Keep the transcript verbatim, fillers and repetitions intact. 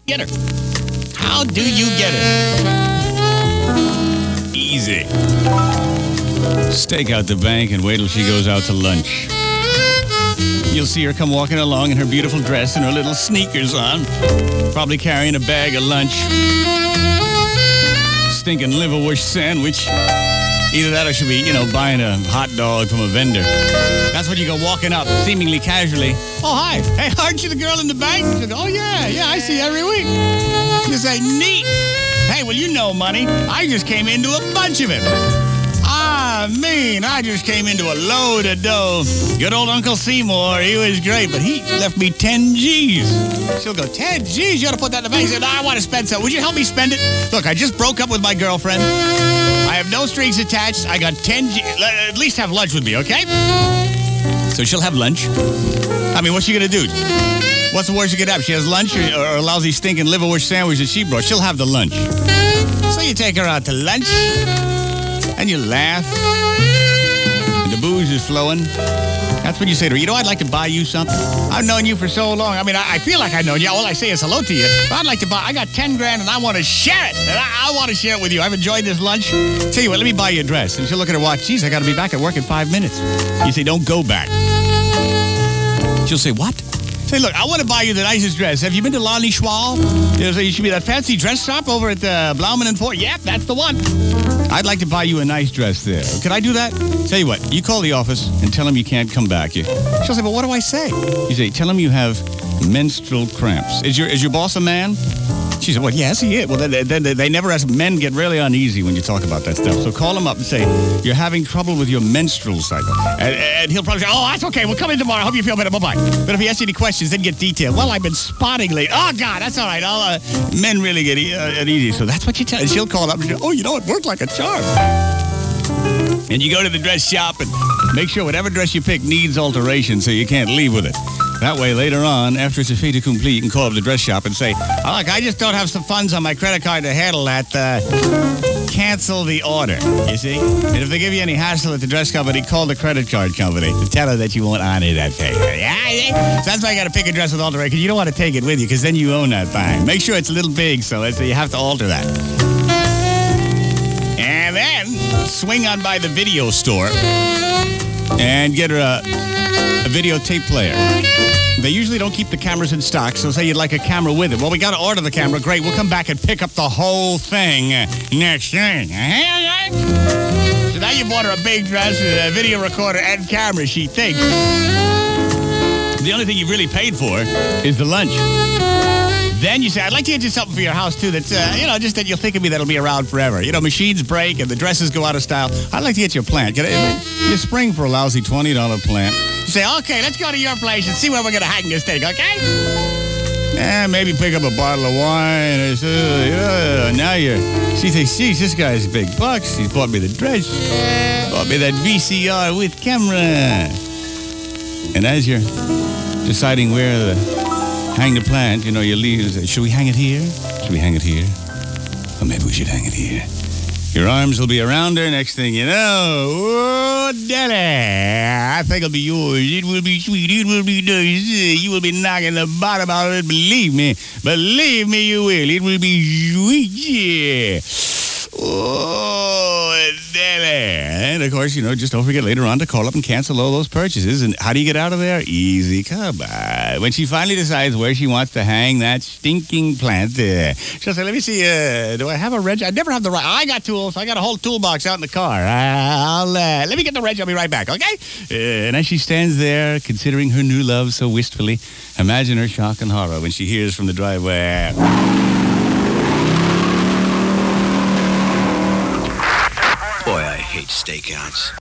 get her? How do you get her? Easy. Stake out the bank and wait till she goes out to lunch. You'll see her come walking along in her beautiful dress and her little sneakers on, probably carrying a bag of lunch. Stinking liverwurst sandwich. Either that or she'll be, you know, buying a hot dog from a vendor. That's when you go walking up, seemingly casually. Oh, hi. Hey, aren't you the girl in the bank? She goes, oh, yeah, yeah, I see you every week. You say, neat. Hey, well, you know money. I just came into a bunch of it. I mean, I just came into a load of dough. Good old Uncle Seymour, he was great, but he left me ten G's. She'll go, ten G's? You ought to put that in the bank. He said, no, I want to spend some. Would you help me spend it? Look, I just broke up with my girlfriend. I have no strings attached. I got ten G's. At least have lunch with me, okay? So she'll have lunch. I mean, what's she going to do? What's the worst you could have? She has lunch or, or a lousy stinking liverwurst sandwich that she brought. She'll have the lunch. So you take her out to lunch. And you laugh, and the booze is flowing. That's when you say to her, you know, I'd like to buy you something. I've known you for so long. I mean, I, I feel like I've known you. All I say is hello to you. But I'd like to buy, I got ten grand and I want to share it. And I, I want to share it with you. I've enjoyed this lunch. Tell you what, let me buy you a dress. And she'll look at her watch. Geez, I got to be back at work in five minutes. You say, don't go back. She'll say, what? Say, look, I want to buy you the nicest dress. Have you been to Lonnie Schwal? There's a, you should be that fancy dress shop over at uh, Blauman and Ford. Yep, that's the one. I'd like to buy you a nice dress there. Could I do that? Tell you what, you call the office and tell them you can't come back. You, she'll say, but what do I say? You say, tell them you have menstrual cramps. Is your is your boss a man? She said, well, yes, he is. Well, then, then they, they never ask. Men get really uneasy when you talk about that stuff. So call him up and say, you're having trouble with your menstrual cycle. And, and he'll probably say, oh, that's okay. We'll come in tomorrow. Hope you feel better. Bye-bye. But if he asks you any questions, then get detailed. Well, I've been spotting late. Oh, God, that's all right. I'll, uh, men really get e- uh, uneasy. So that's what you tell. And she'll call up and say, oh, you know, it worked like a charm. And you go to the dress shop and make sure whatever dress you pick needs alteration so you can't leave with it. That way, later on, after it's a fait accompli, you can call up the dress shop and say, oh, look, I just don't have some funds on my credit card to handle that. Uh, cancel the order, you see? And if they give you any hassle at the dress company, call the credit card company to tell her that you won't honor that thing. Yeah, so that's why you got to pick a dress with alteration, because you don't want to take it with you, because then you own that thing. Make sure it's a little big, so it's, you have to alter that. And then swing on by the video store and get her a, a videotape player. They usually don't keep the cameras in stock, so say you'd like a camera with it. Well, we got to order the camera. Great, we'll come back and pick up the whole thing next thing. So now you bought her a big dress, a video recorder, and camera, she thinks. The only thing you've really paid for is the lunch. Then you say, I'd like to get you something for your house, too, that's, uh, you know, just that you'll think of me that'll be around forever. You know, machines break and the dresses go out of style. I'd like to get you a plant. Get a, you spring for a lousy twenty dollars plant. You say, okay, let's go to your place and see where we're going to hang this thing, okay? Eh, maybe pick up a bottle of wine or so. Uh, now you're, she thinks, geez, this guy's big bucks. He bought me the dress. Bought me that V C R with camera. And as you're deciding where to hang the plant, you know, you leave and say, should we hang it here? Should we hang it here? Or maybe we should hang it here. Your arms will be around her. Next thing you know, oh, Daddy, I think it'll be yours. It will be sweet. It will be nice. You will be knocking the bottom out of it. Believe me. Believe me, you will. It will be sweet. Yeah. Oh, Daddy. And, of course, you know, just don't forget later on to call up and cancel all those purchases. And how do you get out of there? Easy. Come on. When she finally decides where she wants to hang that stinking plant, uh, she'll say, let me see, uh, do I have a wrench? I never have the right. I got tools. I got a whole toolbox out in the car. I'll, uh, let me get the wrench. I'll be right back, okay? Uh, and as she stands there, considering her new love so wistfully, imagine her shock and horror when she hears from the driveway, Boy, I hate stakeouts.